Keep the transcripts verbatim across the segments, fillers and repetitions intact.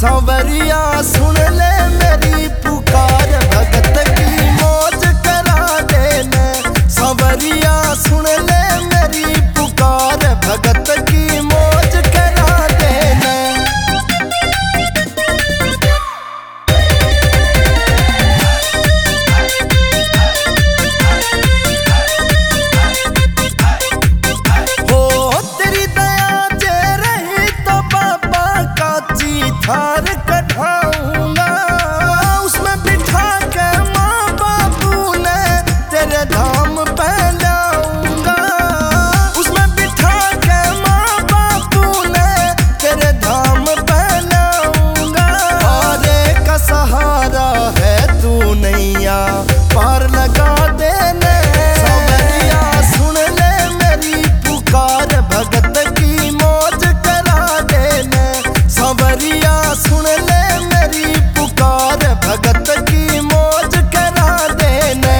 सांवरिया सुन ले मेरी पुकार, भगत की मौज करा देने। सांवरिया सुन ले मेरी पुकार, भगत की मौज करा देने। हो तेरी दया जे रही तो बाबा काची थार कढ़ाऊंगा, उसमें बिठा के माँ बापू ने तेरे धाम पे लाऊंगा। उसमें बिठा के माँ बापू ने तेरे धाम पे लाऊंगा। पारे का सहारा है तू नैया पार लगा देने। सांवरिया सुन ले मेरी पुकार, भगत की मौज करा देने। सांवरिया सुन ले मेरी पुकार, भगत की मौज करा देने।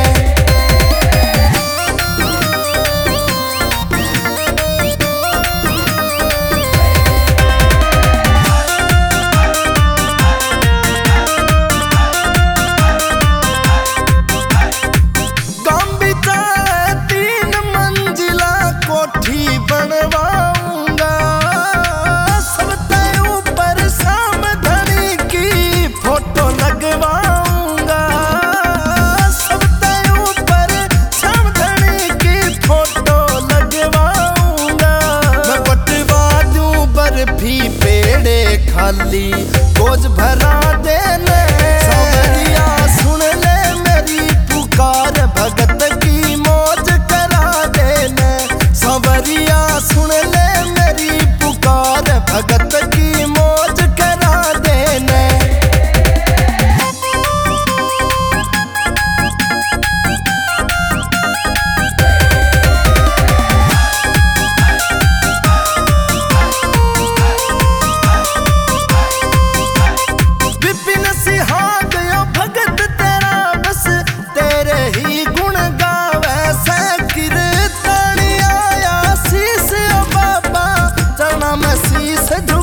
गंबिका तीन मंजिला कोठी बनवाऊंगा, सबसे ऊपर सामधनी की फोटो लगवाऊंगा। सबसे ऊपर सामधनी की फोटो लगवाऊंगा। मैं बटवा दूं बर्फी पेड़े खाली बोझ भरा देने। सांवरिया सुन ले मेरी पुकार, भगत की मौज करा देने। सांवरिया सुन ले मेरी पुकार, भगत की मौज करा देने। विपिन सिहा गयो भगत तेरा, बस तेरे ही गुण गावे से। कीर्तनी आया शीस ओ बाबा, चरणा में शीस झुका